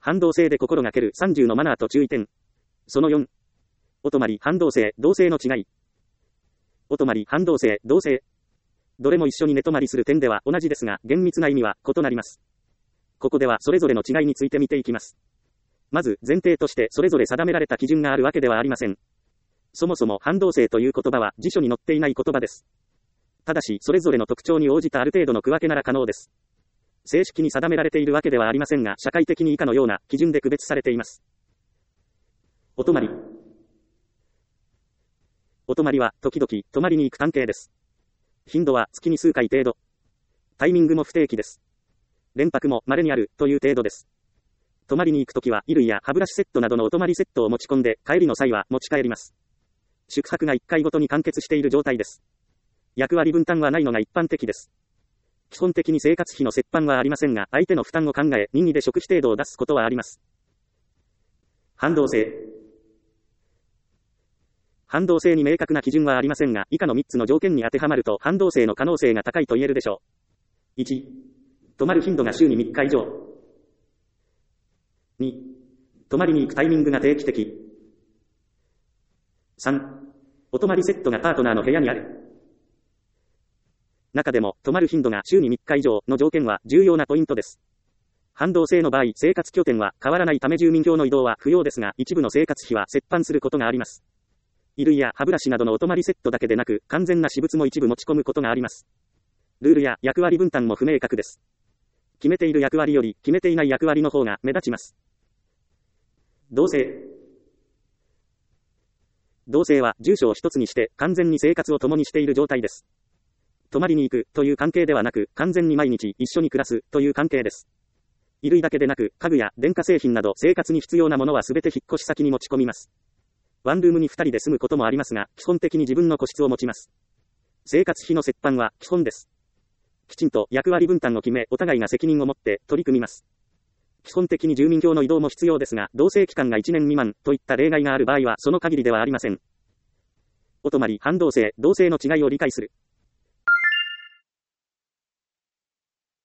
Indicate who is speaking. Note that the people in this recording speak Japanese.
Speaker 1: 反動性で心がける30のマナーと注意点。その4。お泊まり、反動性、同性の違い。お泊まり、反動性、同性。どれも一緒に寝泊まりする点では同じですが、厳密な意味は異なります。ここではそれぞれの違いについて見ていきます。まず、前提としてそれぞれ定められた基準があるわけではありません。そもそも反動性という言葉は辞書に載っていない言葉です。ただし、それぞれの特徴に応じたある程度の区分けなら可能です。正式に定められているわけではありませんが、社会的に以下のような基準で区別されています。お泊まり。お泊まりは、時々、泊まりに行く関係です。頻度は月に数回程度。タイミングも不定期です。連泊も稀にある、という程度です。泊まりに行くときは、衣類や歯ブラシセットなどのお泊まりセットを持ち込んで、帰りの際は持ち帰ります。宿泊が1回ごとに完結している状態です。役割分担はないのが一般的です。基本的に生活費の折半はありませんが、相手の負担を考え、任意で食費程度を出すことはあります。反動性。反動性に明確な基準はありませんが、以下の3つの条件に当てはまると反動性の可能性が高いと言えるでしょう。1、泊まる頻度が週に3日以上。2、泊まりに行くタイミングが定期的。3、お泊まりセットがパートナーの部屋にある。中でも、泊まる頻度が週に3日以上の条件は重要なポイントです。反動性の場合、生活拠点は変わらないため住民票の移動は不要ですが、一部の生活費は折半することがあります。衣類や歯ブラシなどのお泊まりセットだけでなく、完全な私物も一部持ち込むことがあります。ルールや役割分担も不明確です。決めている役割より決めていない役割の方が目立ちます。同性。同性は住所を一つにして完全に生活を共にしている状態です。泊まりに行くという関係ではなく、完全に毎日一緒に暮らすという関係です。衣類だけでなく、家具や電化製品など生活に必要なものはすべて引っ越し先に持ち込みます。ワンルームに2人で住むこともありますが、基本的に自分の個室を持ちます。生活費の折半は基本です。きちんと役割分担を決め、お互いが責任を持って取り組みます。基本的に住民票の移動も必要ですが、同棲期間が1年未満といった例外がある場合はその限りではありません。お泊まり、反動性、同性の違いを理解する。